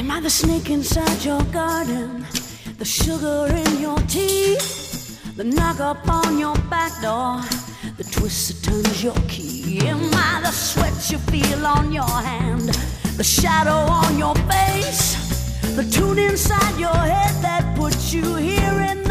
Am I the snake inside your garden? The sugar in your tea? The knock up on your back door? The twist that turns your key? Am I the sweat you feel on your hand? The shadow on your face? The tune inside your head that puts you here in